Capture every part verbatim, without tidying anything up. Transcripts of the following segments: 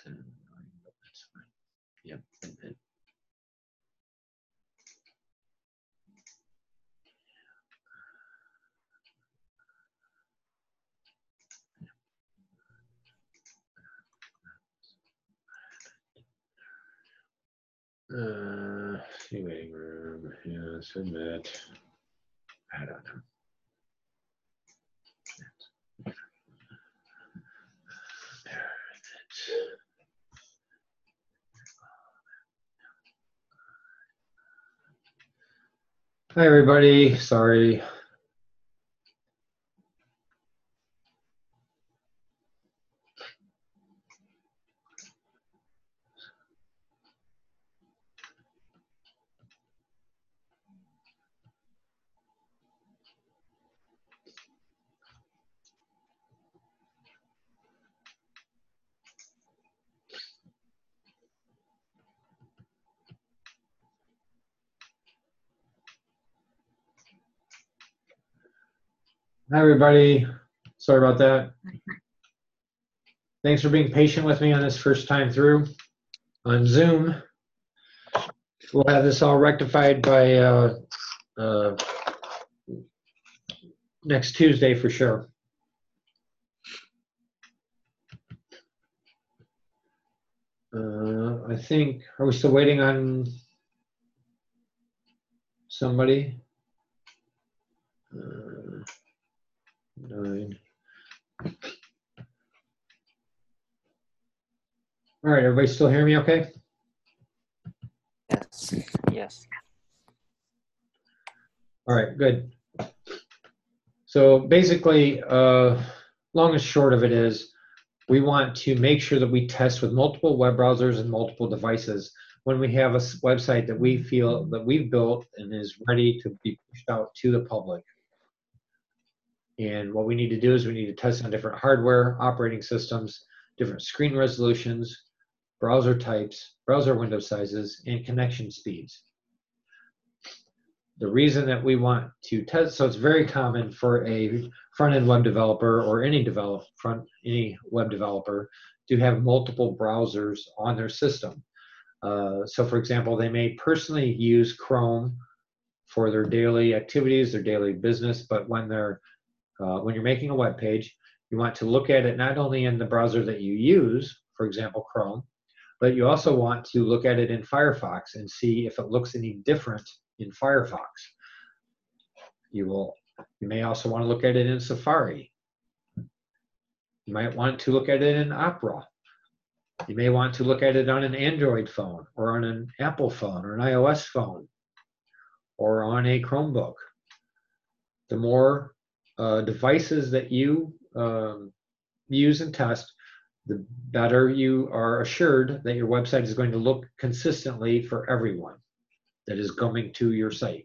That's fine. Yep. Uh, see waiting room. Yeah, submit. I don't know. Hi, everybody. Sorry. Hi, everybody. Sorry about that. Thanks for being patient with me on this first time through on Zoom. We'll have this all rectified by uh, uh, next Tuesday for sure. Uh, I think, are we still waiting on somebody? Uh, nine. All right, everybody still hear me okay? Yes. Yes. All right, good. So basically, uh, long and short of it is, we want to make sure that we test with multiple web browsers and multiple devices when we have a website that we feel that we've built and is ready to be pushed out to the public. And what we need to do is we need to test on different hardware, operating systems, different screen resolutions, browser types, browser window sizes, and connection speeds. The reason that we want to test, so it's very common for a front-end web developer or any develop front any web developer to have multiple browsers on their system. Uh, so, for example, they may personally use Chrome for their daily activities, their daily business, but when they're uh, when you're making a web page, you want to look at it not only in the browser that you use, for example, Chrome, but you also want to look at it in Firefox and see if it looks any different in Firefox. You will. You may also want to look at it in Safari. You might want to look at it in Opera. You may want to look at it on an Android phone or on an Apple phone or an iOS phone or on a Chromebook. The more uh, devices that you um, use and test, the better you are assured that your website is going to look consistently for everyone that is coming to your site.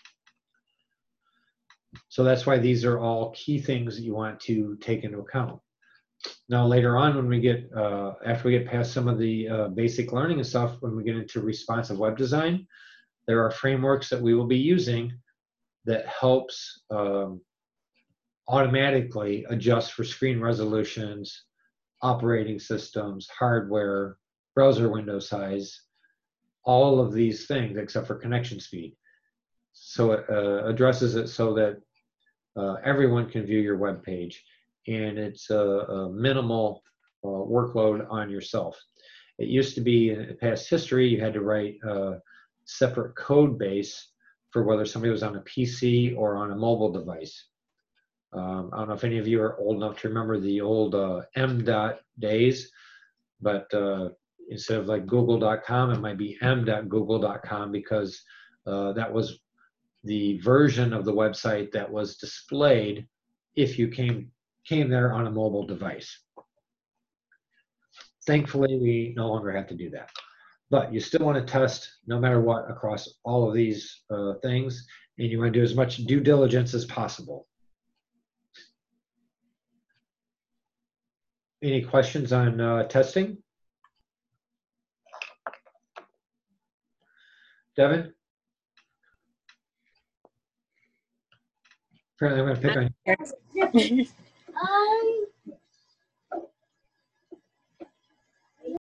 So that's why these are all key things that you want to take into account. Now later on, when we get, uh, after we get past some of the uh, basic learning and stuff, when we get into responsive web design, there are frameworks that we will be using that helps um, automatically adjust for screen resolutions, operating systems, hardware, browser window size, all of these things except for connection speed. So it uh, addresses it so that uh, everyone can view your web page, and it's a, a minimal uh, workload on yourself. It used to be in past history, you had to write a separate code base for whether somebody was on a P C or on a mobile device. Um, I don't know if any of you are old enough to remember the old uh, M dot days, but uh, instead of like google dot com, it might be m dot google dot com because uh, that was the version of the website that was displayed if you came came there on a mobile device. Thankfully, we no longer have to do that. But you still want to test no matter what across all of these uh, things, and you want to do as much due diligence as possible. Any questions on uh, testing? Devin? Apparently I'm going to pick on you.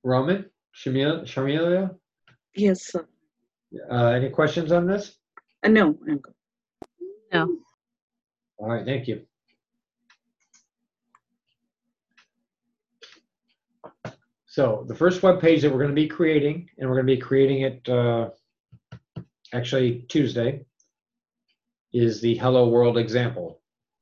Roman, Shamil- Shamilia, Yes, sir. uh, any questions on this? Uh, no, I'm good. No. All right, thank you. So the first web page that we're going to be creating, and we're going to be creating it uh, actually Tuesday, is the Hello World example.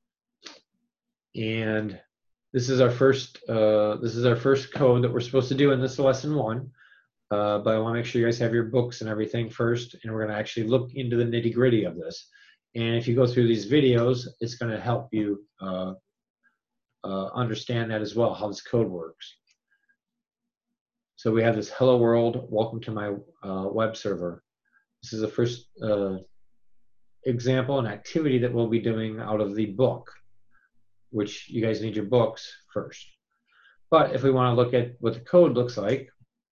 And this is our first uh, this is our first code that we're supposed to do in this lesson one. Uh, but I want to make sure you guys have your books and everything first, and we're going to actually look into the nitty gritty of this. And if you go through these videos, it's going to help you uh, uh, understand that as well, how this code works. So we have this hello world, welcome to my uh, web server. This is the first uh, example and activity that we'll be doing out of the book, which you guys need your books first. But if we want to look at what the code looks like,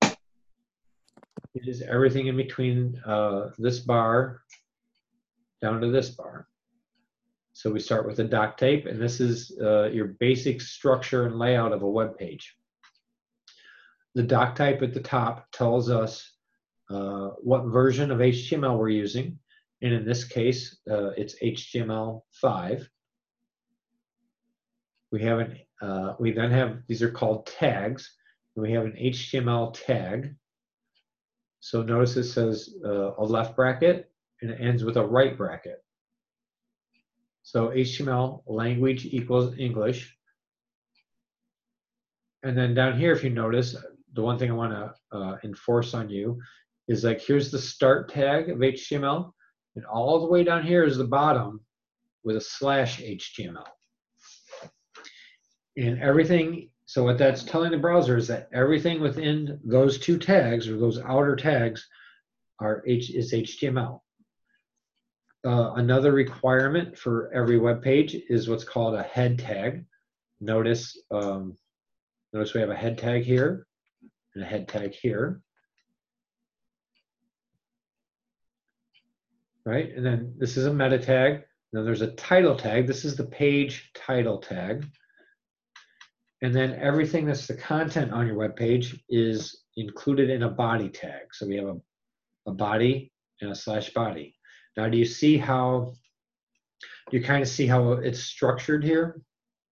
it is everything in between uh, this bar down to this bar. So we start with the doc type, and this is uh, your basic structure and layout of a web page. The doc type at the top tells us uh, what version of H T M L we're using, and in this case, uh, it's H T M L five. We have an uh, we then have, these are called tags, and we have an H T M L tag. So notice it says uh, a left bracket, and it ends with a right bracket. So H T M L language equals English. And then down here, if you notice, the one thing I want to uh, enforce on you is like, here's the start tag of H T M L, and all the way down here is the bottom with a slash H T M L. And everything, so what that's telling the browser is that everything within those two tags, or those outer tags, are H, is H T M L. Uh, another requirement for every web page is what's called a head tag. Notice, um, notice we have a head tag here and a head tag here, right? And then this is a meta tag. Then there's a title tag. This is the page title tag. And then everything that's the content on your web page is included in a body tag. So we have a, a body and a slash body. Now, do you see how, do you kind of see how it's structured here?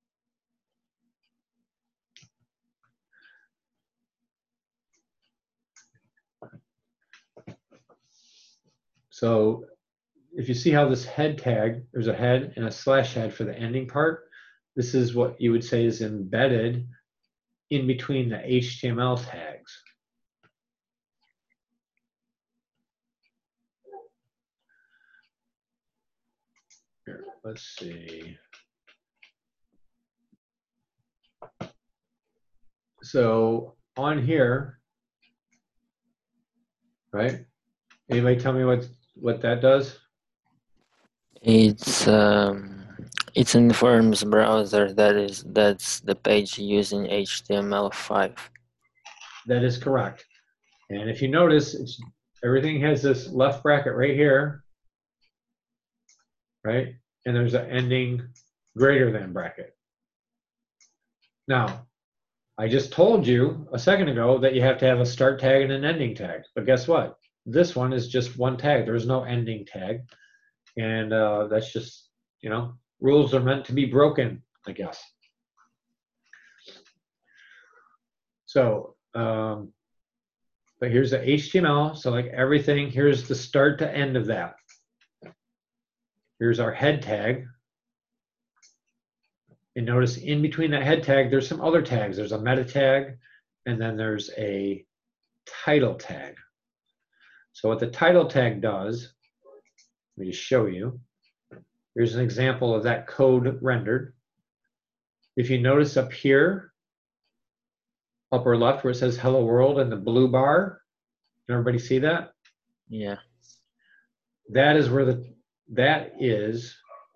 So if you see how this head tag, there's a head and a slash head for the ending part. This is what you would say is embedded in between the H T M L tags. Here, let's see. So on here, right? Anybody tell me what what that does? It's um, it informs browser that is that's the page using H T M L five. That is correct. And if you notice, it's, everything has this left bracket right here, right? And there's an ending greater than bracket. Now, I just told you a second ago that you have to have a start tag and an ending tag. But guess what? This one is just one tag. There's no ending tag. And uh, that's just, you know, rules are meant to be broken, I guess. So, um, but here's the H T M L. So like everything, here's the start to end of that. Here's our head tag. And notice in between that head tag, there's some other tags. There's a meta tag, and then there's a title tag. So what the title tag does, let me just show you. Here's an example of that code rendered. If you notice up here, upper left where it says hello world and the blue bar, can everybody see that? Yeah. That is where the, that is,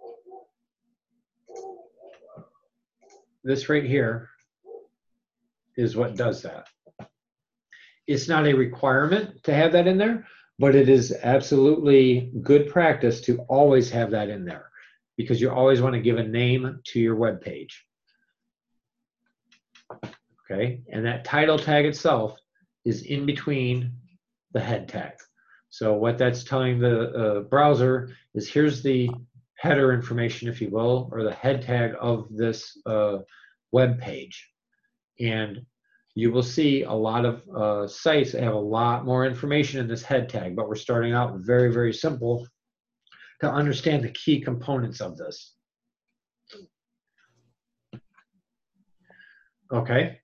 this right here is what does that. It's not a requirement to have that in there, but it is absolutely good practice to always have that in there because you always want to give a name to your web page. Okay, and that title tag itself is in between the head tag. So what that's telling the uh, browser is here's the header information, if you will, or the head tag of this uh, web page. And you will see a lot of uh, sites that have a lot more information in this head tag, but we're starting out very, very simple to understand the key components of this. Okay.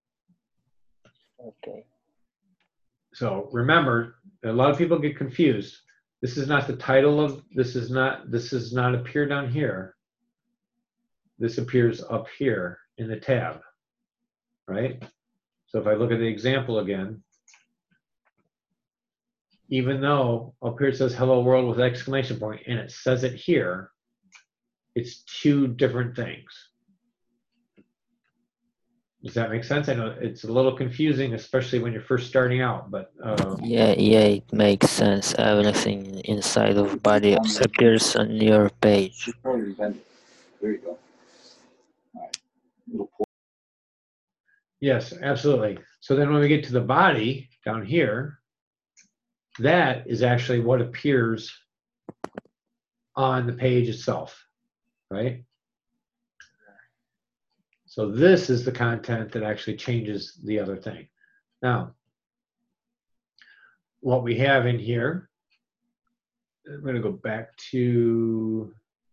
Okay. So remember, a lot of people get confused. This is not the title of, this is not, this does not appear down here. This appears up here in the tab, right? So if I look at the example again, even though up here it says hello world with exclamation point and it says it here, it's two different things. Does that make sense? I know it's a little confusing, especially when you're first starting out, but uh, Yeah, yeah, it makes sense. Everything inside of body appears on your page. There you go. All right. Little pour. yes, absolutely. So then when we get to the body down here, that is actually what appears on the page itself, right? So this is the content that actually changes the other thing. Now, what we have in here, I'm going to go back to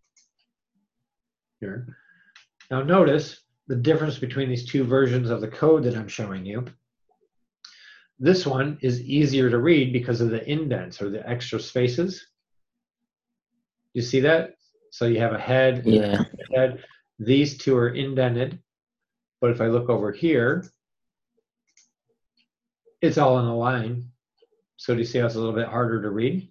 here. Now notice the difference between these two versions of the code that I'm showing you. This one is easier to read because of the indents or the extra spaces. You see that? So you have a head, Yeah. a head. These two are indented. But if I look over here, it's all in a line. So do you see how it's a little bit harder to read?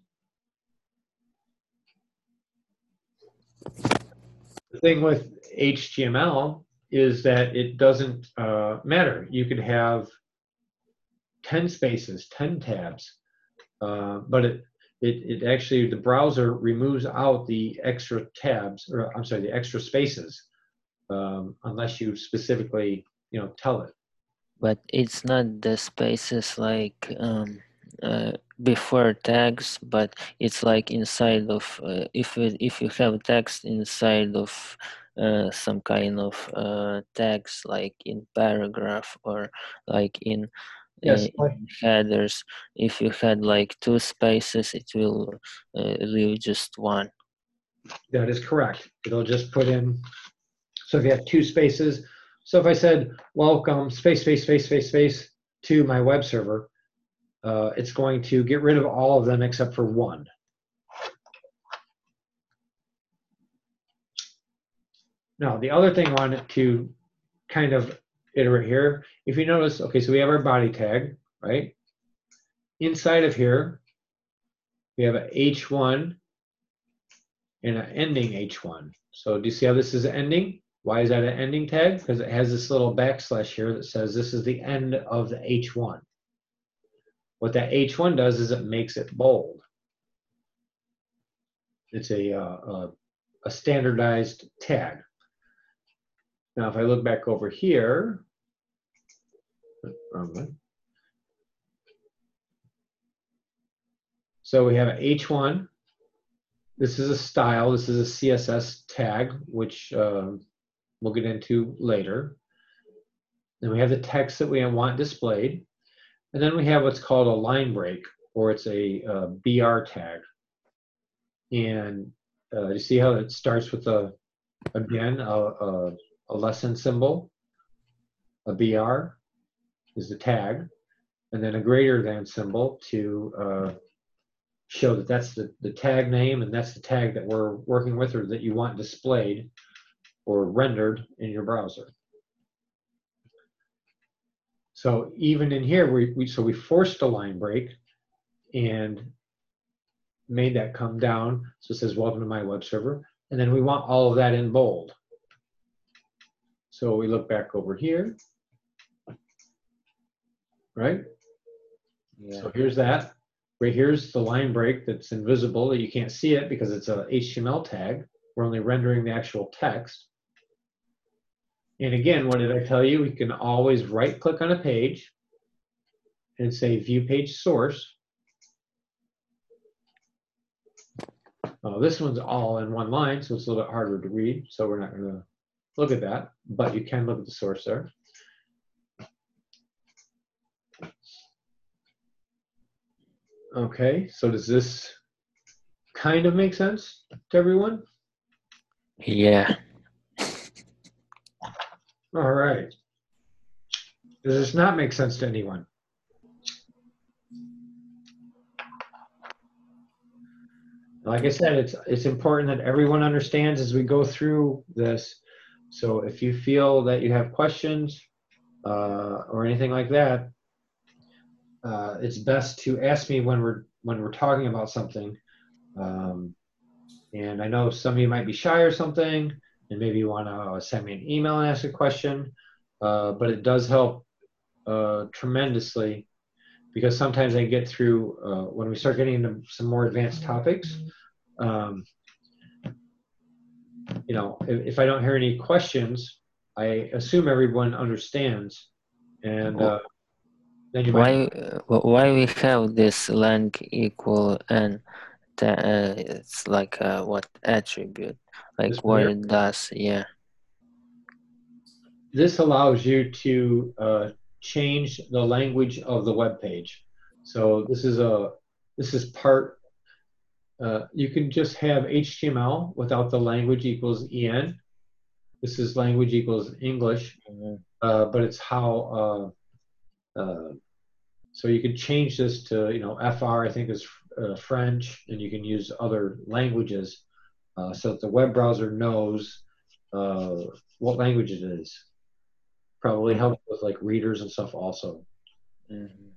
The thing with H T M L is that it doesn't uh, matter. You could have ten spaces, ten tabs, uh, but it, it, it actually, the browser removes out the extra tabs, or I'm sorry, the extra spaces, um, unless you specifically, you know, tell it. But it's not the spaces like um, uh, before tags, but it's like inside of uh, if it, if you have text inside of uh, some kind of uh, tags, like in paragraph or like in, Yes, uh, in headers. If you had like two spaces, it will uh, leave just one. that is correct. It'll just put in, so if you have two spaces, so if I said, welcome, space, space, space, space, space, to my web server, uh, it's going to get rid of all of them except for one. Now, the other thing I wanted to kind of iterate here, if you notice, okay, so we have our body tag, right? Inside of here, we have an H one and an ending H one. So do you see how this is ending? Why is that an ending tag? Because it has this little backslash here that says this is the end of the H one. What that H one does is it makes it bold. It's a, uh, a, a standardized tag. Now, if I look back over here, wrong one. So we have an H one. This is a style. This is a C S S tag, which uh, we'll get into later. Then we have the text that we want displayed. And then we have what's called a line break, or it's a, a B R tag. And uh, you see how it starts with, a, again, a, a, a lesson symbol. A B R is the tag. And then a greater than symbol to uh, show that that's the, the tag name and that's the tag that we're working with or that you want displayed or rendered in your browser. So even in here, we, we so we forced a line break and made that come down. So it says, welcome to my web server. And then we want all of that in bold. So we look back over here, right? Yeah. So here's that. Right here's the line break that's invisible. You can't see it because it's a H T M L tag. We're only rendering the actual text. And again, what did I tell you? We can always right click on a page and say View Page Source. Uh, this one's all in one line, so it's a little bit harder to read, so we're not going to look at that, but you can look at the source there. Okay, so does this kind of make sense to everyone? Yeah. All right. Does this not make sense to anyone? Like I said, it's it's important that everyone understands as we go through this. So if you feel that you have questions uh, or anything like that, uh, it's best to ask me when we're when we're talking about something. Um, and I know some of you might be shy or something, and maybe you want to send me an email and ask a question. Uh, but it does help uh, tremendously, because sometimes I get through uh, when we start getting into some more advanced topics. Um, you know, if, if I don't hear any questions, I assume everyone understands, and uh, then you might. Why uh, why we have this lang equal and uh, it's like uh, what attribute? Like This one what here? it does? Yeah. This allows you to uh, change the language of the web page. So this is a this is part. Uh, you can just have H T M L without the language equals en. This is language equals English, Mhm. uh, but it's how. Uh, uh, so you can change this to, you know, F R, I think is uh, French, and you can use other languages uh, so that the web browser knows uh, what language it is. Probably helps with like readers and stuff also. Mhm.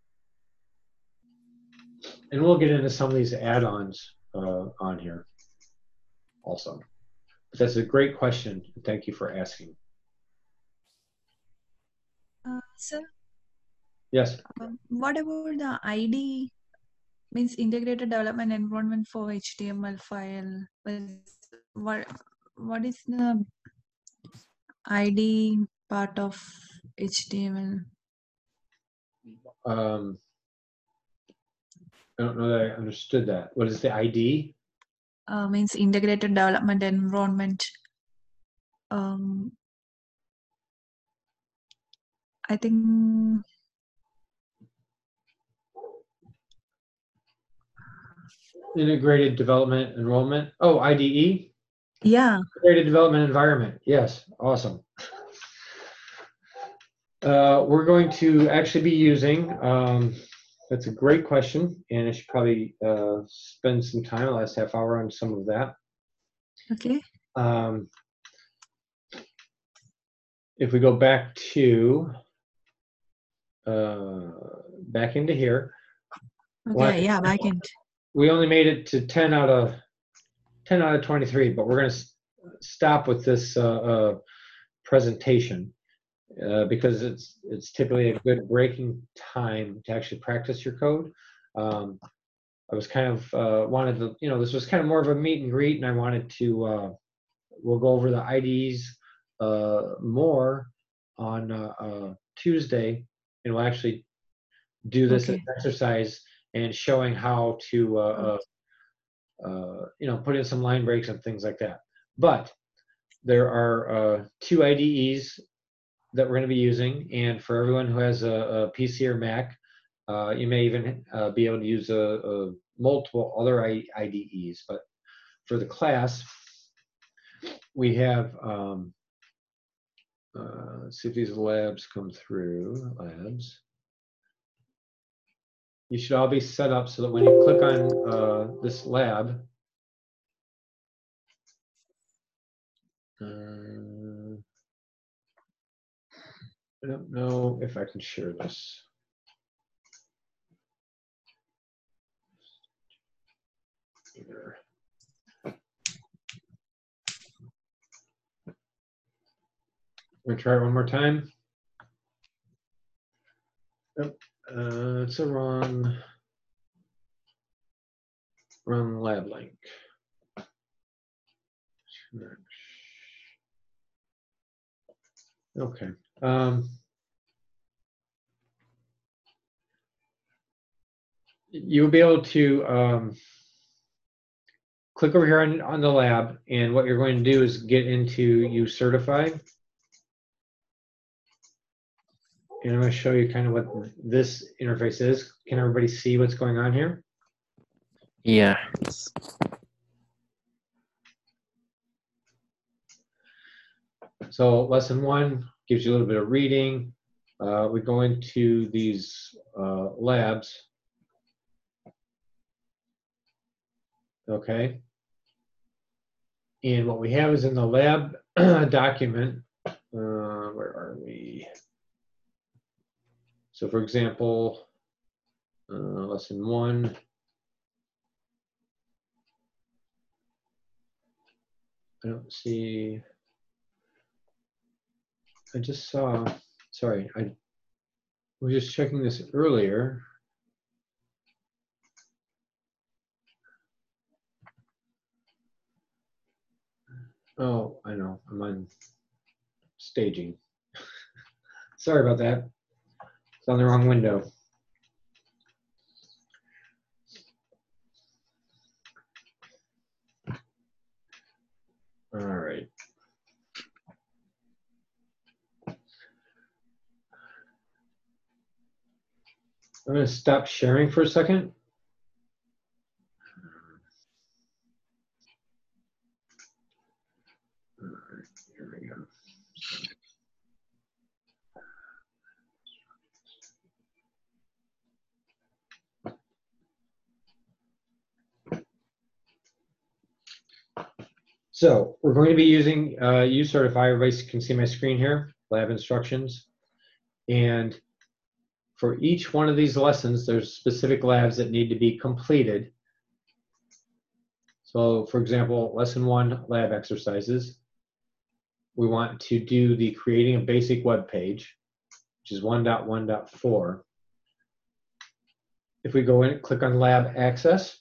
And we'll get into some of these add-ons uh, on here also. But that's a great question. Thank you for asking. Uh, sir, Yes. um, what about the I D, means integrated development environment for H T M L file? What what is the I D part of H T M L? Um, I don't know that I understood that. What is the I D? Uh, means integrated development environment. Um, I think Integrated Development Enrollment. Oh, I D E? yeah. Integrated Development Environment. Yes, awesome. Uh, we're going to actually be using, um, that's a great question, and I should probably uh, spend some time, the last half hour, on some of that. Okay. Um, if we go back to, uh, back into here, Okay. well, Yeah. Backend. we only made it to ten out of ten out of twenty-three, but we're going to stop with this uh, uh, presentation uh, because it's it's typically a good breaking time to actually practice your code. Um, I was kind of uh, wanted to, you know, this was kind of more of a meet and greet, and I wanted to, uh, we'll go over the I D Es uh, more on uh, uh, Tuesday, and we'll actually do this Okay. exercise and showing how to, uh, uh, uh, you know, put in some line breaks and things like that. But there are uh, two I D Es that we're going to be using, and for everyone who has a, a P C or Mac, uh, you may even uh, be able to use a, a multiple other I, IDEs. But for the class, we have, um, uh, let's see if these labs come through, labs. You should all be set up so that when you click on uh, this lab, uh, I don't know if I can share this. Either. We're gonna try it one more time. Yep, uh, it's a wrong, wrong lab link. Okay. Um, you'll be able to um, click over here on, on the lab, and what you're going to do is get into uCertify. And I'm going to show you kind of what this interface is. Can everybody see what's going on here? Yeah. So lesson one gives you a little bit of reading. Uh, we go into these uh, labs. Okay. And what we have is in the lab document, uh, where are we? So for example, uh, lesson one. I don't see, I just saw, sorry, I was just checking this earlier. Oh, I know, I'm on staging. Sorry about that. It's on the wrong window. All right. I'm going to stop sharing for a second. All right, here we go. So we're going to be using uh, uCertify. Everybody can see my screen here, lab instructions. And for each one of these lessons, there's specific labs that need to be completed. So for example, lesson one, lab exercises. We want to do the creating a basic web page, which is one point one point four. If we go in, click on lab access.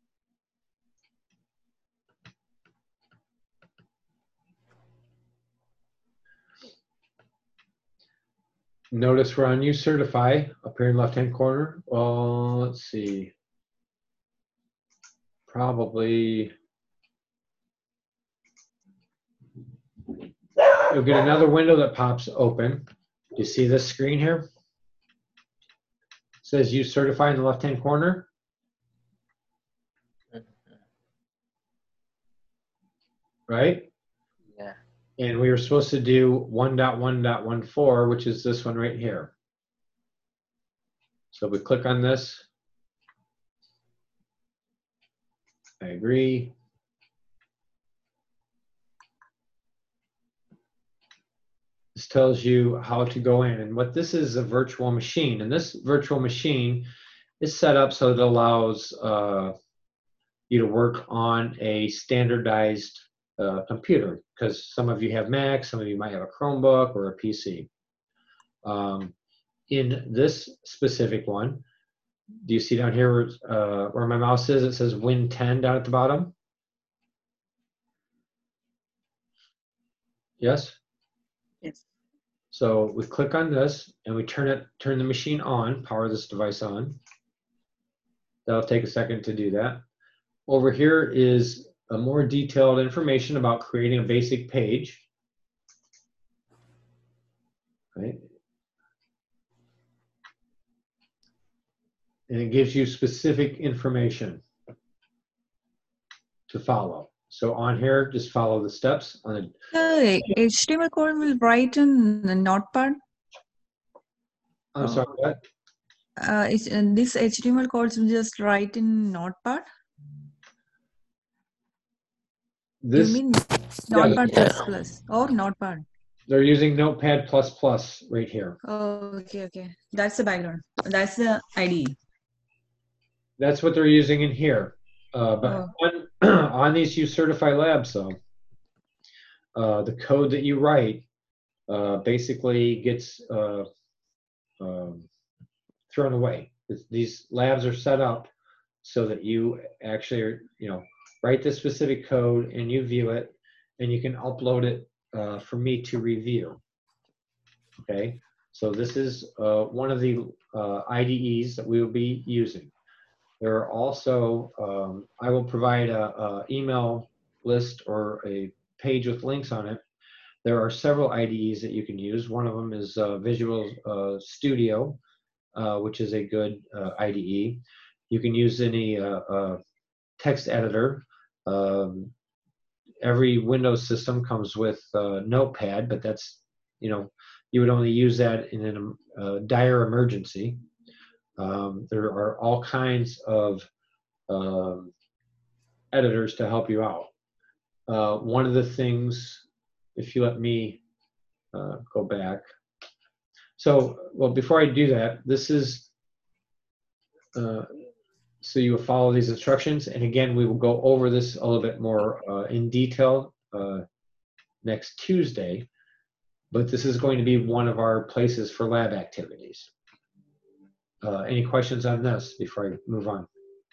Notice we're on uCertify up here in the left-hand corner. Well, let's see. Probably you'll get another window that pops open. Do you see this screen here? It says uCertify in the left-hand corner. Right? Yeah. And we were supposed to do one point one point one four, which is this one right here. So we click on this. I agree. This tells you how to go in. And what this is, a virtual machine. And this virtual machine is set up so it allows uh, you to work on a standardized uh, computer, because some of you have Mac, some of you might have a Chromebook or a P C. Um, in this specific one, do you see down here where, uh, where my mouse is? It says Win ten down at the bottom. Yes? Yes. So we click on this and we turn it, turn the machine on, power this device on. That'll take a second to do that. Over here is a more detailed information about creating a basic page. Right? And it gives you specific information to follow. So on here, just follow the steps. On the The H T M L code will write in the Notepad. I'm sorry, what? Uh, is, uh, this H T M L codes will just write in Notepad. This, You mean Notepad Yeah. plus plus or Notepad? they're using Notepad plus plus right here. Oh, okay, okay. That's the background. That's the I D E. That's what they're using in here. Uh, but on, on these uCertify labs, though, uh, the code that you write uh, basically gets uh, um, thrown away. It's, these labs are set up so that you actually, are, you know, write the specific code and you view it, and you can upload it uh, for me to review. Okay, so this is uh, one of the uh, I D Es that we will be using. There are also, um, I will provide a, a email list or a page with links on it. There are several I D Es that you can use. One of them is uh, Visual uh, Studio, uh, which is a good uh, I D E. You can use any uh, uh, text editor. Um, every Windows system comes with uh, Notepad, but that's, you know, you would only use that in a uh, dire emergency. Um, there are all kinds of um, editors to help you out. Uh, one of the things, if you let me uh, go back. So, well, before I do that, this is, uh, so you will follow these instructions. And again, we will go over this a little bit more uh, in detail uh, next Tuesday. But this is going to be one of our places for lab activities. Uh, any questions on this before I move on?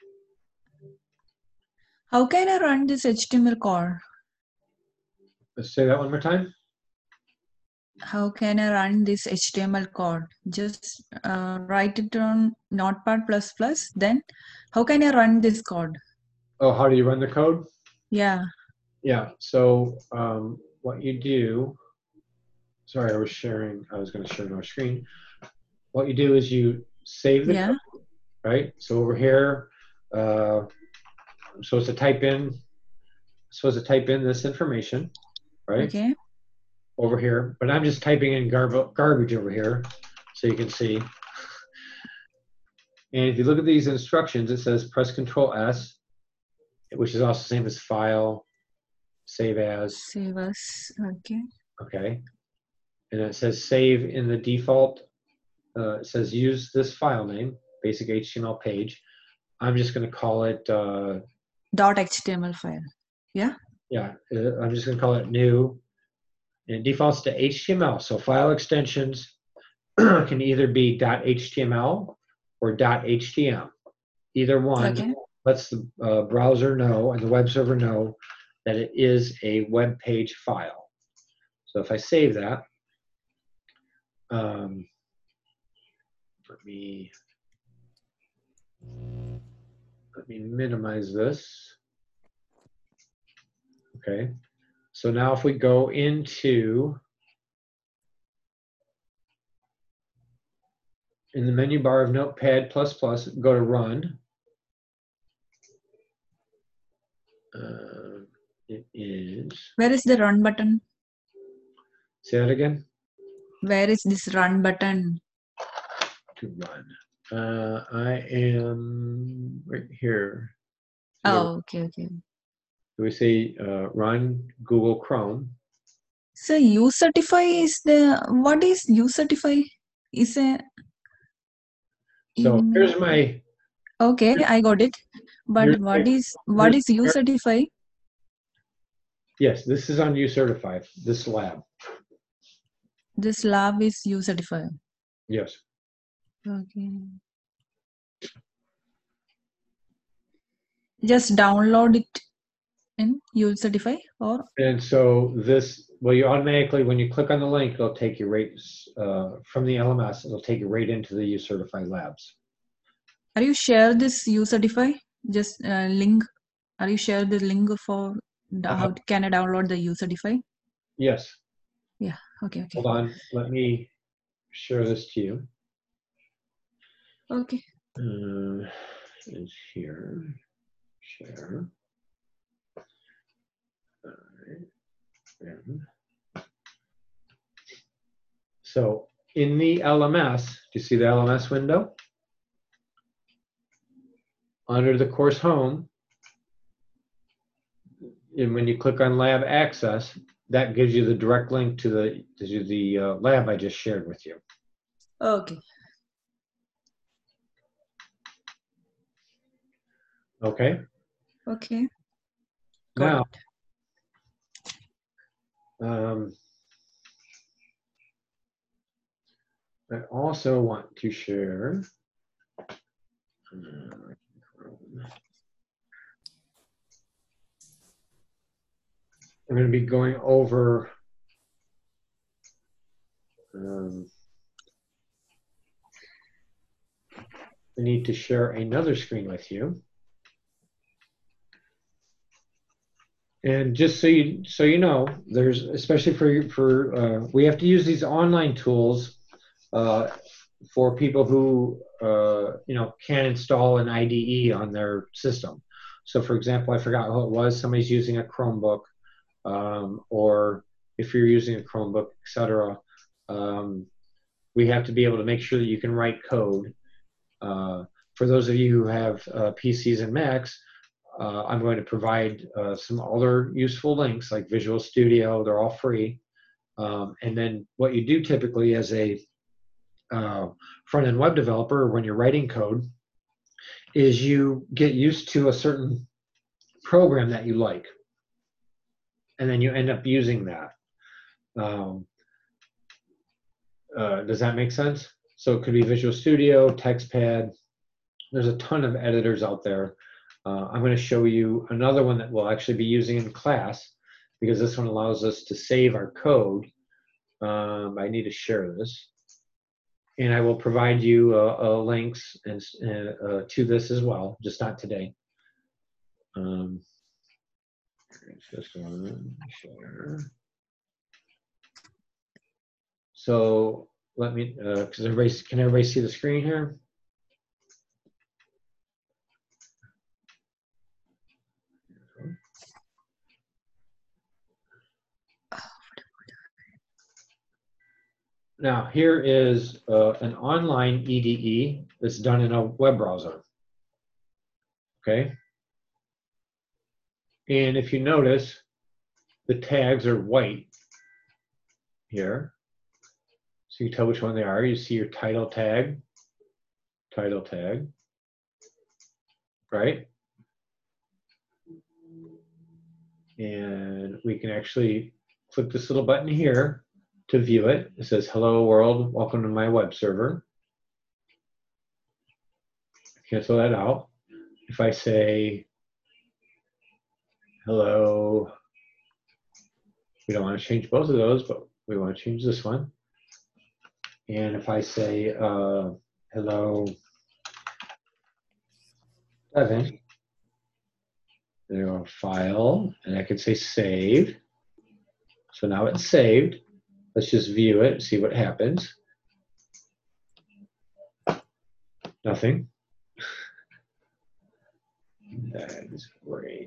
How can I run this H T M L code? Let's say that one more time. How can I run this H T M L code? Just uh, write it on Notepad plus plus. Then how can I run this code? Oh, how do you run the code? Yeah. Yeah, so um, what you do, sorry, I was sharing, I was going to share my screen. What you do is you save the Yeah. code, right? So over here, uh, I'm supposed to type in, supposed to type in this information, right? Okay. Over here, but I'm just typing in garb garbage over here, so you can see. And if you look at these instructions, it says press Control S, which is also the same as file, save as, Save us. Okay. okay. And it says save in the default. Uh, it says use this file name, basic H T M L page. I'm just going to call it, uh, Dot H T M L file. Yeah. yeah, uh, I'm just going to call it new. And it defaults to H T M L. So file extensions can either be .html or .htm. Either one Okay. lets the uh, browser know and the web server know that it is a web page file. So if I save that, um, let me let me minimize this. Okay. So now if we go into in the menu bar of Notepad plus plus, go to Run. Uh, it is. Where is the run button? Say that again. Where is this run button? To run. Uh, I am right here. Oh, okay, okay. Do we say uh, run Google Chrome? So U certify is the what is U certify? Is a So email. here's my. Okay, I got it. But here's what my- is what is here's- U certify? Yes, this is on U Certify. This lab. This lab is U certify. Yes. Okay. Just download it in U certify or And so this, well, you automatically, when you click on the link, it'll take you right uh, from the L M S. It'll take you right into the U Certify labs. are you share this U certify? Just uh, link. Are you share the link for the, Uh, how can I download the U certify? Yes. Yeah. Okay. Okay. Hold on. Let me share this to you. Okay. Uh, is here. Share. All right. And so in the L M S, do you see the L M S window? Under the course home, and when you click on lab access, that gives you the direct link to the to the uh, lab I just shared with you. Okay. Okay. Okay. Got Now, it. um, I also want to share. Uh, I'm going to be going over um, I need to share another screen with you. And just so you so you know, there's especially for for uh, we have to use these online tools uh, for people who uh, you know can't install an I D E on their system. So, for example, I forgot who it was. Somebody's using a Chromebook, um, or if you're using a Chromebook, et cetera. Um, we have to be able to make sure that you can write code. Uh, for those of you who have uh, P Cs and Macs, uh, I'm going to provide uh, some other useful links like Visual Studio. They're all free. Um, and then what you do typically as a uh, front-end web developer when you're writing code is you get used to a certain program that you like. And then you end up using that. Um, uh, does that make sense? So it could be Visual Studio, TextPad. There's a ton of editors out there. Uh, I'm going to show you another one that we'll actually be using in class because this one allows us to save our code. Um, I need to share this. And I will provide you uh, uh, links and, uh, to this as well, just not today. Um, just one, share. So let me, uh, cause everybody, can everybody see the screen here? Now, here is uh, an online E D E that's done in a web browser. Okay. And if you notice, the tags are white here. So you tell which one they are. You see your title tag, title tag, right? And we can actually click this little button here to view it. It says, hello world, welcome to my web server. Cancel that out. If I say, hello, we don't want to change both of those, but we want to change this one. And if I say, uh, hello, Devin, there are file, and I can say save. So now it's saved. Let's just view it, see what happens. Nothing. That is great.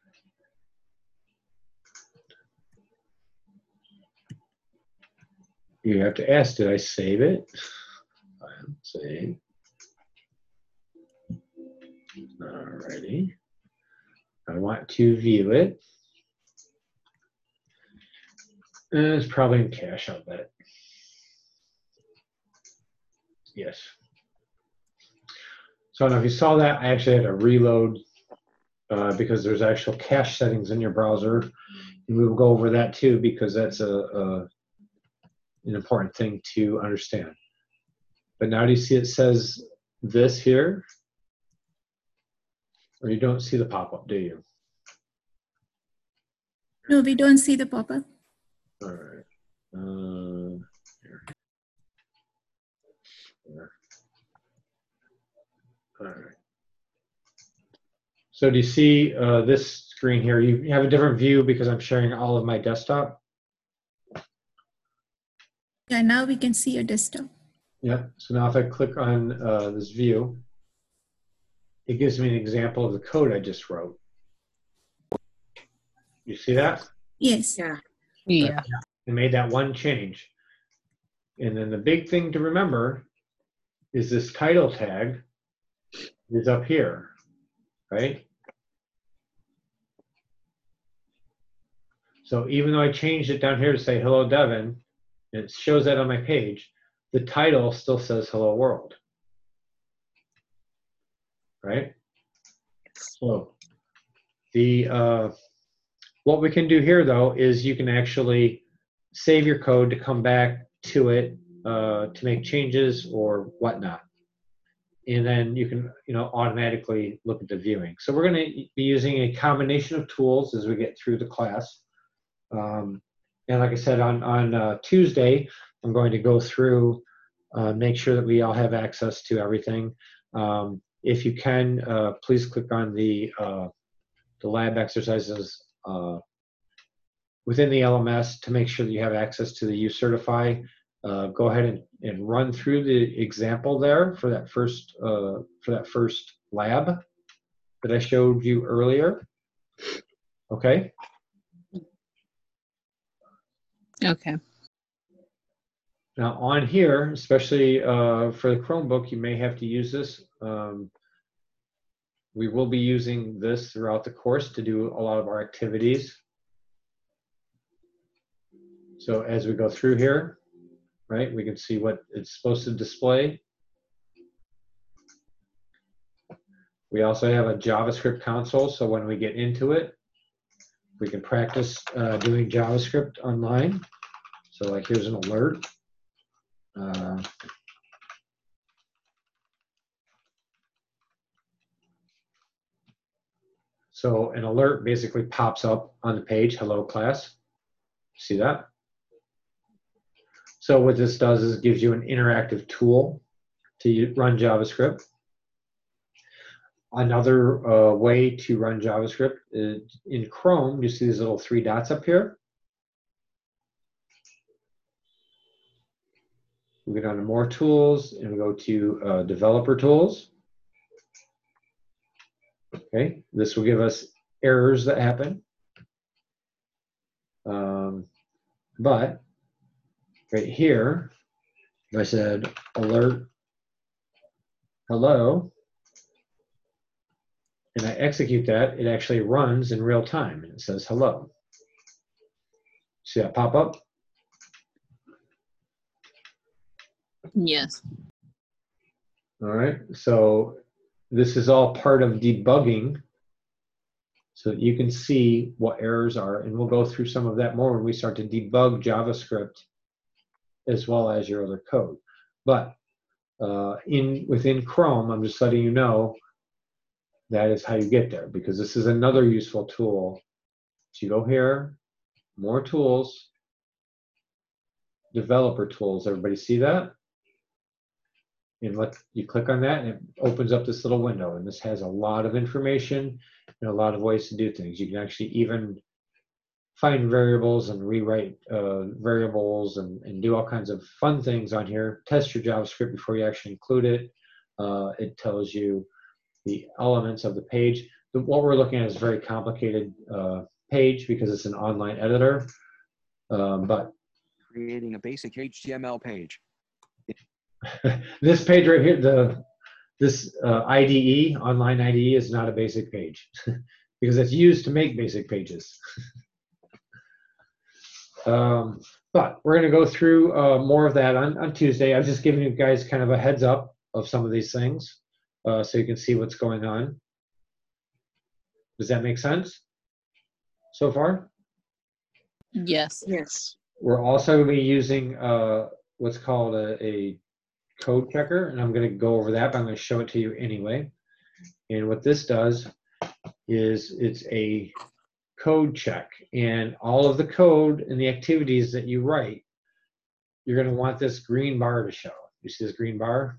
You have to ask, did I save it? Save. Alrighty. I want to view it. And it's probably in cache, I'll bet. Yes. So now if you saw that, I actually had to reload uh, because there's actual cache settings in your browser. And we will go over that too because that's a, a an important thing to understand. But now do you see it says this here? Or you don't see the pop-up, do you? No, we don't see the pop-up. All right. Uh, here. Here. All right. So do you see uh, this screen here? You have a different view because I'm sharing all of my desktop. Yeah, now we can see your desktop. Yeah. So now if I click on uh, this view, it gives me an example of the code I just wrote. You see that? Yes. Yeah. Yeah. I made that one change. And then the big thing to remember is this title tag is up here, right? So even though I changed it down here to say hello Devin, and it shows that on my page, the title still says hello world, right? So the uh, what we can do here though is you can actually save your code to come back to it uh, to make changes or whatnot. And then you can you know, automatically look at the viewing. So we're gonna be using a combination of tools as we get through the class. Um, and like I said, on, on uh, Tuesday, I'm going to go through, uh, make sure that we all have access to everything. Um, if you can, uh, please click on the, uh, the lab exercises uh, within the L M S to make sure that you have access to the U-Certify. Uh, go ahead and, and run through the example there for that first uh, for that first lab that I showed you earlier. Okay. Okay. Now on here, especially uh, for the Chromebook, you may have to use this. Um, we will be using this throughout the course to do a lot of our activities. So as we go through here, right, we can see what it's supposed to display. We also have a JavaScript console, so when we get into it, we can practice uh, doing JavaScript online. So like here's an alert. Uh, so an alert basically pops up on the page, hello class. See that? So what this does is it gives you an interactive tool to run JavaScript. Another uh, way to run JavaScript is in Chrome, you see these little three dots up here. We go down to more tools and we go to uh, developer tools. Okay, this will give us errors that happen. Um, but right here, if I said alert hello, and I execute that, it actually runs in real time and it says hello. See that pop up? Yes. All right, so this is all part of debugging so that you can see what errors are, and we'll go through some of that more when we start to debug JavaScript as well as your other code. But uh, in within Chrome, I'm just letting you know that is how you get there, because this is another useful tool. So you go here, more tools, developer tools. Everybody see that? And what you click on that and it opens up this little window, and this has a lot of information and a lot of ways to do things. You can actually even find variables and rewrite uh, variables and, and do all kinds of fun things on here. Test your JavaScript before you actually include it. Uh, it tells you the elements of the page. The, what we're looking at is a very complicated uh, page because it's an online editor, um, but creating a basic H T M L page. this page right here, the this uh, I D E, online I D E, is not a basic page because it's used to make basic pages. um, but we're going to go through uh, more of that on, on Tuesday. I've just given you guys kind of a heads up of some of these things uh, so you can see what's going on. Does that make sense so far? Yes. Yes. We're also going to be using uh, what's called a, a code checker, and I'm going to go over that, but I'm going to show it to you anyway. And what this does is it's a code check, and all of the code and the activities that you write, you're going to want this green bar to show. You see this green bar?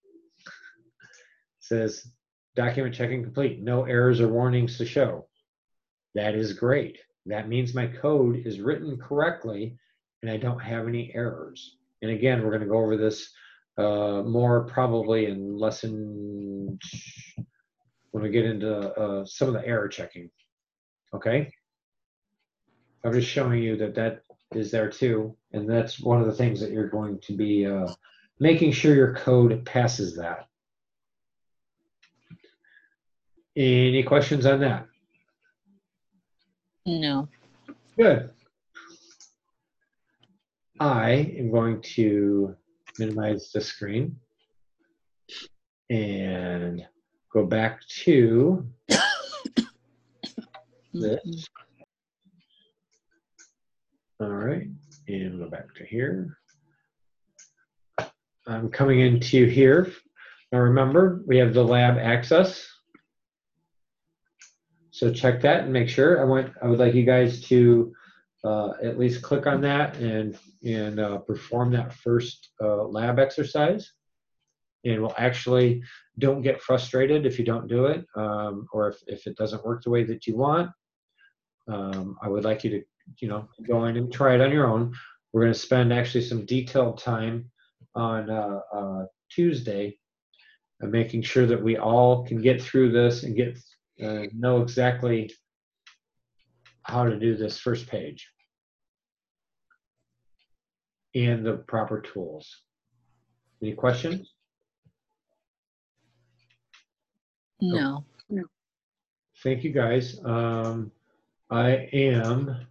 It says document checking complete, no errors or warnings to show. That is great. That means my code is written correctly and I don't have any errors. And again, we're going to go over this uh, more probably in lesson when we get into uh, some of the error checking. Okay? I'm just showing you that that is there too, and that's one of the things that you're going to be uh, making sure your code passes that. Any questions on that? No. Good. I am going to minimize the screen and go back to this. All right, and go back to here. I'm coming into here. Now remember, we have the lab access. So check that and make sure. I want. I would like you guys to uh, at least click on that and and uh, perform that first uh, lab exercise. and will actually, don't get frustrated if you don't do it, um, or if, if it doesn't work the way that you want. Um, I would like you to, you know, go in and try it on your own. We're going to spend actually some detailed time on uh, uh, Tuesday and making sure that we all can get through this and get uh, know exactly how to do this first page and the proper tools. Any questions? No. Thank you, guys. Um, I am,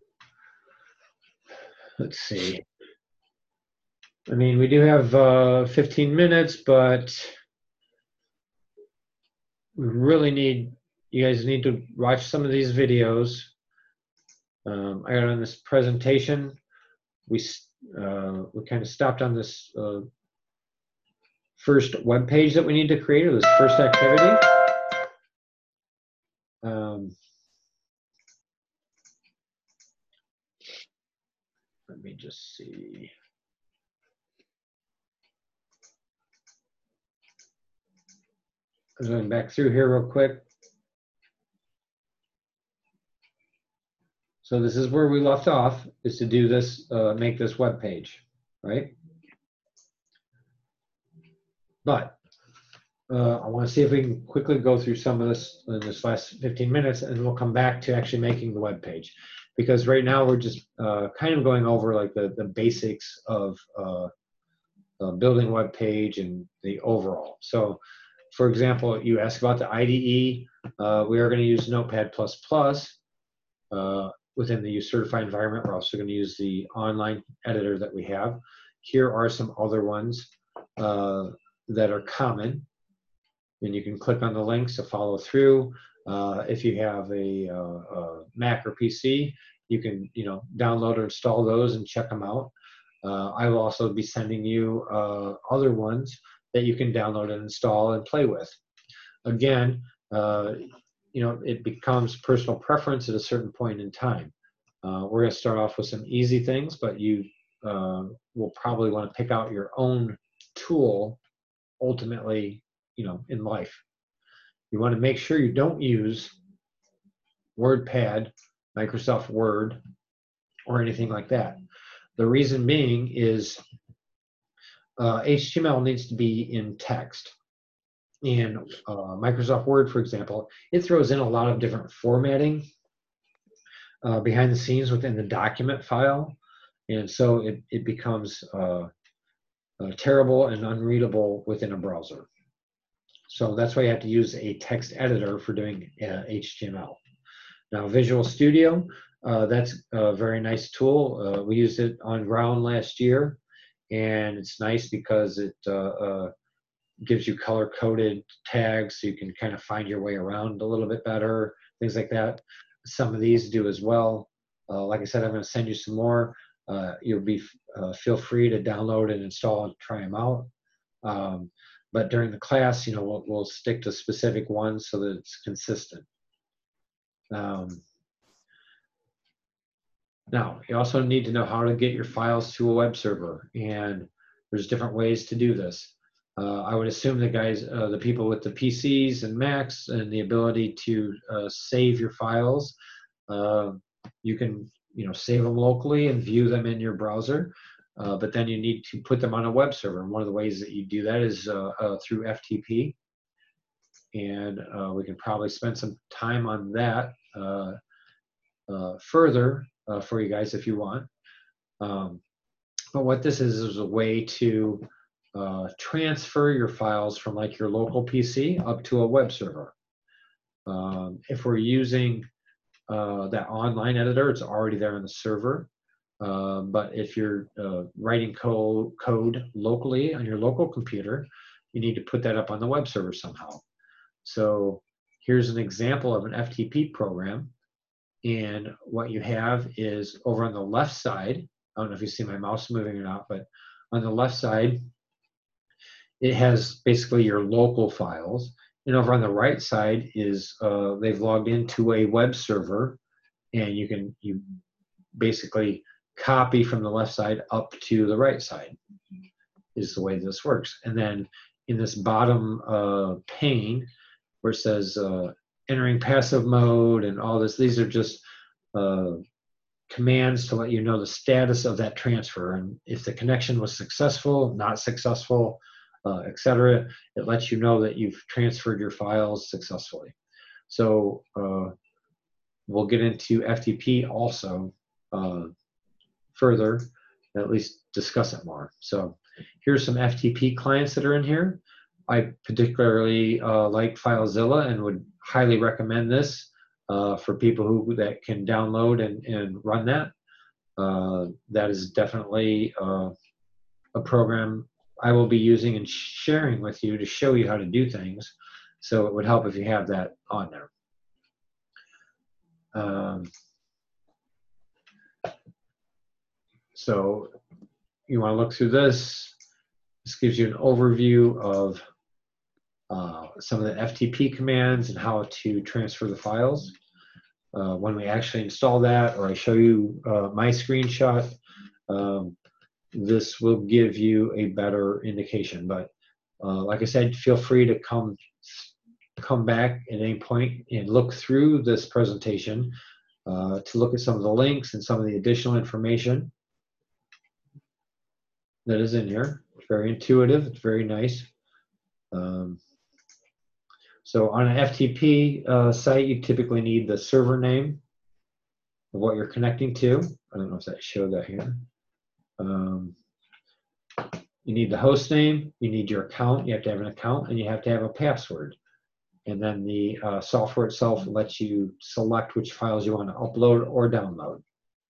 let's see. I mean, we do have uh, fifteen minutes, but we really need, you guys need to watch some of these videos. Um, I got on this presentation. We uh, we kind of stopped on this uh, first web page that we need to create, or this first activity. Um, let me just see. I'm going back through here real quick. So this is where we left off, is to do this, uh, make this web page, right? But uh, I want to see if we can quickly go through some of this in this last fifteen minutes, and we'll come back to actually making the web page. Because right now we're just uh, kind of going over like the, the basics of uh, uh, building a web page and the overall. So for example, you asked about the I D E. Uh, we are going to use Notepad plus plus. Uh, within the certified environment. We're also going to use the online editor that we have. Here are some other ones uh, that are common, and you can click on the links to follow through. Uh, if you have a, uh, a Mac or P C, you can, you know, download or install those and check them out. Uh, I will also be sending you uh, other ones that you can download and install and play with. Again, uh, you know, it becomes personal preference at a certain point in time. Uh, we're going to start off with some easy things, but you uh, will probably want to pick out your own tool ultimately, you know, in life. You want to make sure you don't use WordPad, Microsoft Word, or anything like that. The reason being is uh, H T M L needs to be in text. In uh, Microsoft Word, for example, it throws in a lot of different formatting uh, behind the scenes within the document file. And so it, it becomes uh, uh, terrible and unreadable within a browser. So that's why you have to use a text editor for doing uh, H T M L. Now, Visual Studio, uh, that's a very nice tool. Uh, we used it on Ground last year, and it's nice because it uh, uh, gives you color-coded tags so you can kind of find your way around a little bit better, things like that. Some of these do as well. Uh, like I said, I'm going to send you some more. Uh, you'll be uh, feel free to download and install and try them out. Um, but during the class, you know, we'll, we'll stick to specific ones so that it's consistent. Um, now, you also need to know how to get your files to a web server, and there's different ways to do this. Uh, I would assume the guys, uh, the people with the P Cs and Macs and the ability to uh, save your files, uh, you can, you know, save them locally and view them in your browser. Uh, but then you need to put them on a web server. And one of the ways that you do that is uh, uh, through F T P. And uh, we can probably spend some time on that uh, uh, further uh, for you guys if you want. Um, but what this is is a way to uh, transfer your files from like your local P C up to a web server. Um, if we're using uh, that online editor, it's already there on the server. Uh, but if you're uh, writing co code locally on your local computer, you need to put that up on the web server somehow. So here's an example of an F T P program. And what you have is over on the left side, I don't know if you see my mouse moving or not, but on the left side, it has basically your local files. And over on the right side is uh, they've logged into a web server, and you can you basically copy from the left side up to the right side is the way this works. And then in this bottom uh, pane where it says uh, entering passive mode and all this. These are just uh, commands to let you know the status of that transfer, and if the connection was successful, not successful, uh, et cetera. It lets you know that you've transferred your files successfully. So uh, we'll get into F T P also uh, further, at least discuss it more. So here's some F T P clients that are in here. I particularly uh, like FileZilla and would highly recommend this uh, for people who that can download and, and run that. Uh, that is definitely uh, a program I will be using and sharing with you to show you how to do things. So it would help if you have that on there. Um, so you want to look through this. This gives you an overview of uh, some of the F T P commands and how to transfer the files. Uh, when we actually install that, or I show you uh, my screenshot, um, this will give you a better indication. But uh, like I said, feel free to come come back at any point and look through this presentation uh, to look at some of the links and some of the additional information that is in here. It's very intuitive. It's very nice. Um, so on an F T P uh, site, you typically need the server name of what you're connecting to. I don't know if that showed that here. Um, you need the host name. You need your account. You have to have an account, and you have to have a password. And then the uh, software itself lets you select which files you want to upload or download.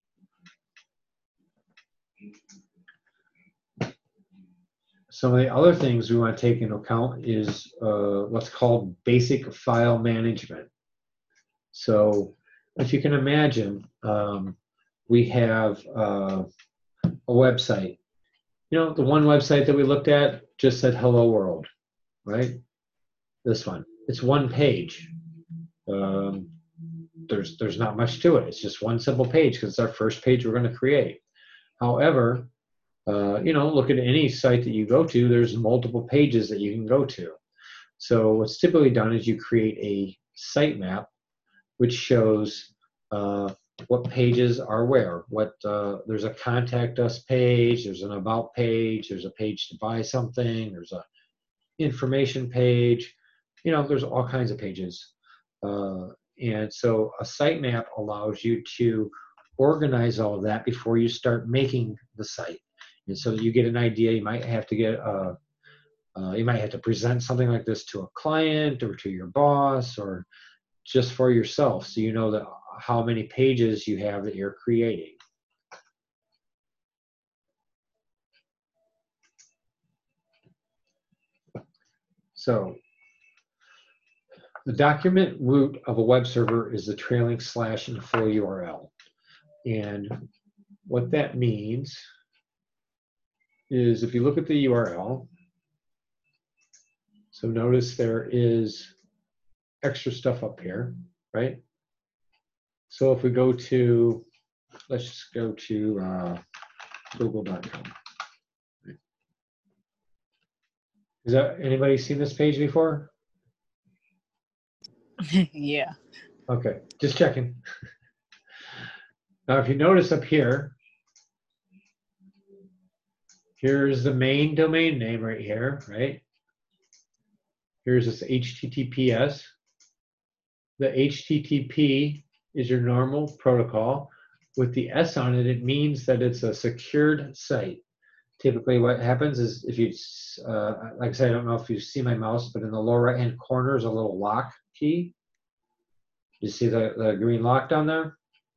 Some of the other things we want to take into account is uh, what's called basic file management. So if you can imagine, um, we have uh, a website. You know, the one website that we looked at just said hello world, right? This one. It's one page. Um, there's, there's not much to it. It's just one simple page because it's our first page we're going to create. However, Uh, you know, look at any site that you go to, there's multiple pages that you can go to. So what's typically done is you create a sitemap which shows uh, what pages are where. What uh, there's a contact us page, there's an about page, there's a page to buy something, there's a information page. You know, there's all kinds of pages. Uh, and so a sitemap allows you to organize all of that before you start making the site. And so you get an idea. You might have to get, uh, uh, you might have to present something like this to a client or to your boss or just for yourself, so you know that how many pages you have that you're creating. So the document root of a web server is the trailing slash and full U R L. And what that means is if you look at the U R L, so notice there is extra stuff up here, right? So if we go to, let's just go to uh, google dot com. Has that, anybody seen this page before? Yeah. Okay, just checking. Now if you notice up here, here's the main domain name right here, right? Here's this H T T P S. The H T T P is your normal protocol. With the S on it, it means that it's a secured site. Typically what happens is if you, uh, like I said, I don't know if you see my mouse, but in the lower right hand corner is a little lock key. You see the, the green lock down there?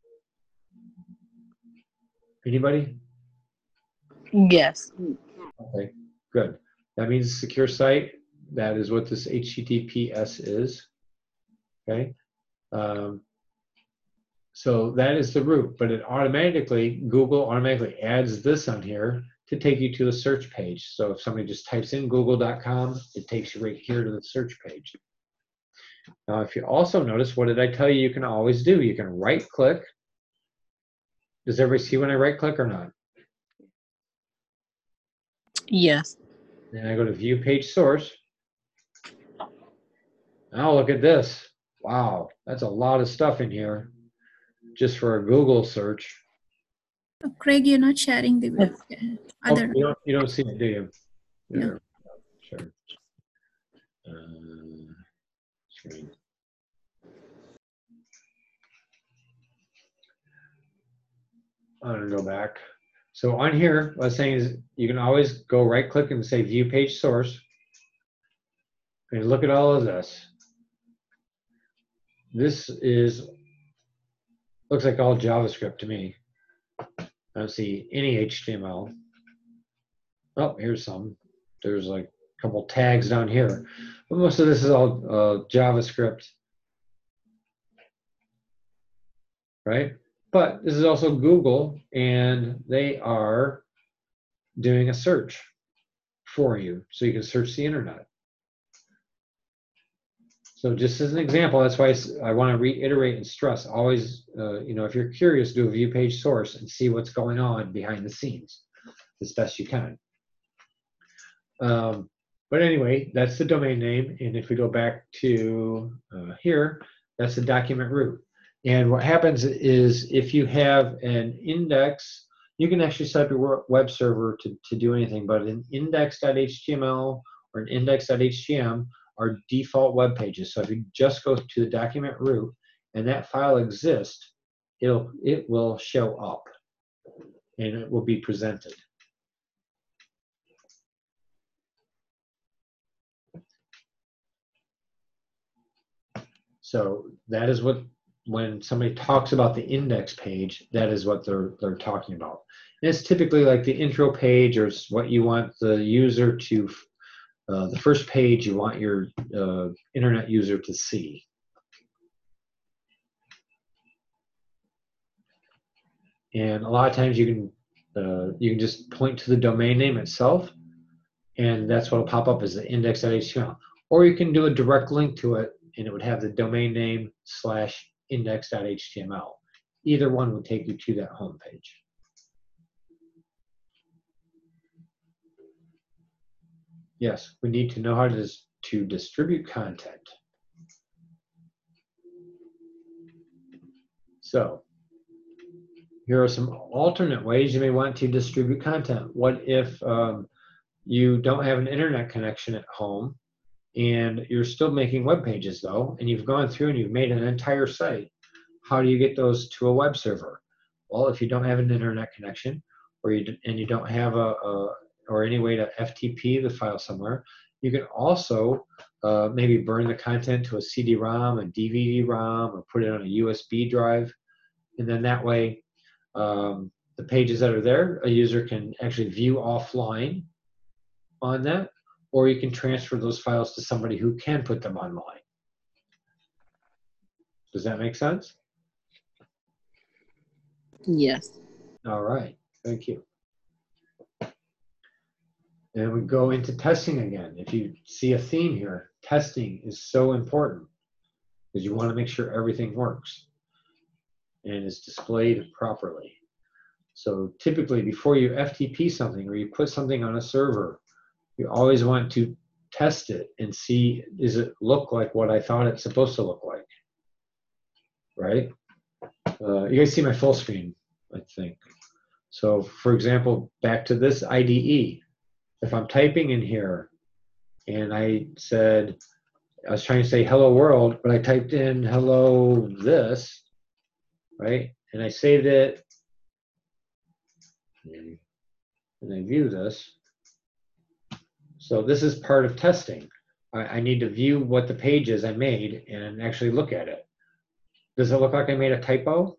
Anybody? Yes. Okay, good. That means a secure site. That is what this H T T P S is. Okay. Um, so that is the root, but it automatically, Google automatically adds this on here to take you to the search page. So if somebody just types in google dot com, it takes you right here to the search page. Now, if you also notice, what did I tell you you can always do? You can right click. Does everybody see when I right click or not? Yes. And I go to view page source. Now look at this. Wow, that's a lot of stuff in here just for a Google search. Oh, Craig, you're not sharing the web. uh, Oh, Other. you, don't, you don't see it, do you? No. Sure. Uh, screen. I'm gonna go back. So on here, what I was saying is you can always go right click and say view page source. And look at all of this. This is, looks like all JavaScript to me. I don't see any H T M L. Oh, here's some. There's like a couple tags down here. But most of this is all uh, JavaScript. Right? But this is also Google, and they are doing a search for you, so you can search the internet. So just as an example, that's why I want to reiterate and stress, always, uh, you know, if you're curious, do a view page source and see what's going on behind the scenes as best you can. Um, but anyway, that's the domain name, and if we go back to uh, here, that's the document root. And what happens is if you have an index, you can actually set up your web server to, to do anything, but an index dot H T M L or an index dot H T M are default web pages. So if you just go to the document root and that file exists, it'll, it will show up and it will be presented. So that is what, when somebody talks about the index page, that is what they're they're talking about. And it's typically like the intro page, or it's what you want the user to, uh, the first page you want your uh, internet user to see. And a lot of times you can uh, you can just point to the domain name itself, and that's what will pop up as the index dot H T M L. Or you can do a direct link to it, and it would have the domain name slash index dot H T M L. Either one would take you to that home page. Yes, we need to know how to, dis to distribute content. So here are some alternate ways you may want to distribute content. What if um, you don't have an internet connection at home and you're still making web pages though, and you've gone through and you've made an entire site? How do you get those to a web server? Well, if you don't have an internet connection, or you and you don't have a, a or any way to F T P the file somewhere, you can also uh, maybe burn the content to a C D ROM, a D V D ROM, or put it on a U S B drive, and then that way, um, the pages that are there, a user can actually view offline on that, or you can transfer those files to somebody who can put them online. Does that make sense? Yes. All right, thank you. And we go into testing again. If you see a theme here, testing is so important because you want to make sure everything works and is displayed properly. So typically before you F T P something or you put something on a server, you always want to test it and see, does it look like what I thought it's supposed to look like, right? Uh, you guys see my full screen, I think. So for example, back to this I D E. If I'm typing in here and I said, I was trying to say hello world, but I typed in hello this, right? And I saved it, and I view this. So this is part of testing. I, I need to view what the page is I made and actually look at it. Does it look like I made a typo?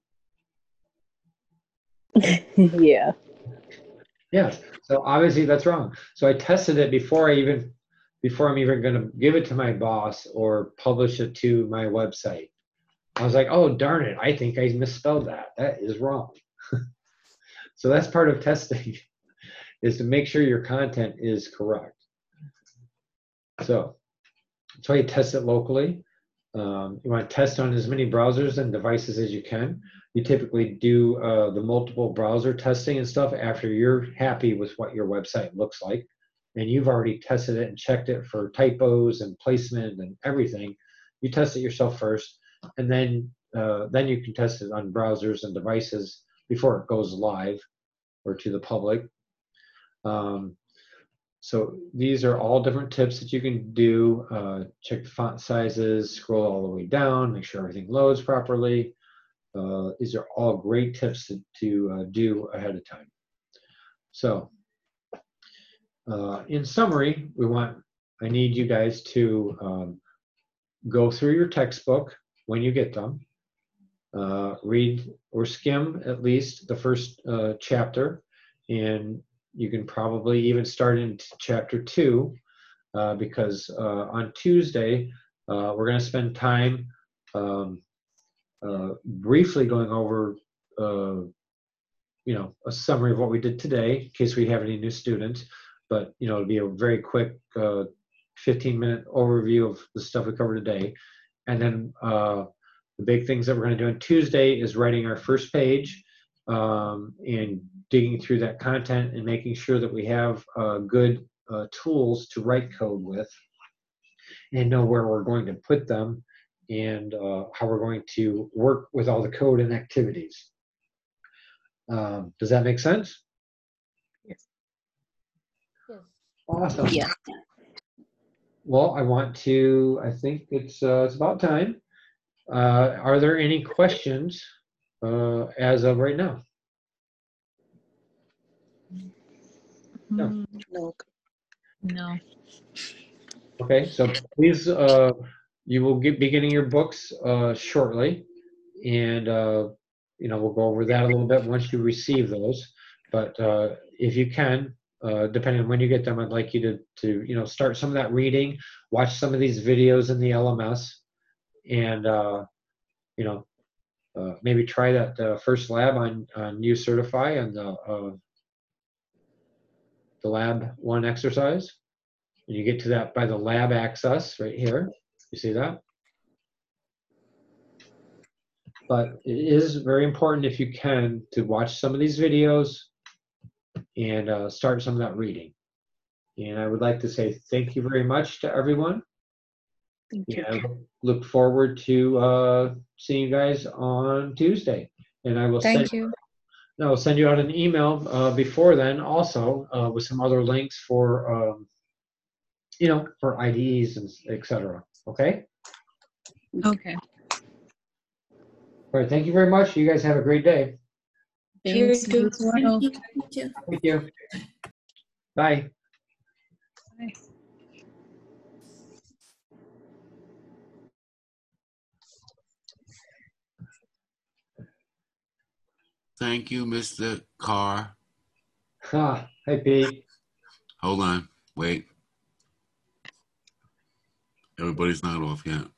Yeah. Yeah, so obviously that's wrong. So I tested it before I even, before I'm even gonna give it to my boss or publish it to my website. I was like, oh, darn it, I think I misspelled that. That is wrong. So that's part of testing, is to make sure your content is correct. So that's why you test it locally. Um, you want to test on as many browsers and devices as you can. You typically do uh, the multiple browser testing and stuff after you're happy with what your website looks like. and you've already tested it and checked it for typos and placement and everything, you test it yourself first, and then uh, then you can test it on browsers and devices before it goes live or to the public. Um, so these are all different tips that you can do. Uh, check the font sizes, scroll all the way down, make sure everything loads properly. Uh, these are all great tips to, to uh, do ahead of time. So uh, in summary, we want, I need you guys to um, go through your textbook when you get them. Uh, read or skim at least the first uh, chapter, and you can probably even start in chapter two, uh, because uh, on Tuesday uh, we're going to spend time um, uh, briefly going over uh, you know, a summary of what we did today in case we have any new students, but you know, it'll be a very quick uh, fifteen minute overview of the stuff we covered today. And then uh, the big things that we're going to do on Tuesday is writing our first page um, and digging through that content and making sure that we have uh, good uh, tools to write code with and know where we're going to put them and uh, how we're going to work with all the code and activities. Um, does that make sense? Yes. Awesome. Yeah. Well, I want to, I think it's, uh, it's about time. Uh, are there any questions uh, as of right now? No. Mm, no. No. Okay, so please, uh, you will get, be getting your books uh, shortly, and uh, you know, we'll go over that a little bit once you receive those. But uh, if you can, uh, depending on when you get them, I'd like you to, to you know, start some of that reading, watch some of these videos in the L M S, and uh, you know, uh, maybe try that uh, first lab on on UCertify and the uh, the lab one exercise. And you get to that by the lab access right here. You see that? But it is very important, if you can, to watch some of these videos and uh, start some of that reading. And I would like to say thank you very much to everyone. Thank you. And I look forward to uh, seeing you guys on Tuesday. And I will Thank send you. I will send you out an email uh, before then, also uh, with some other links for um, you know, for I D Es and et cetera. Okay. Okay. All right. Thank you very much. You guys have a great day. You Thanks. too. You as well. Thank you. Thank you. Thank you. Bye. Thank you, Mister Carr. Ah, hi, Pete. Hold on. Wait. Everybody's not off yet.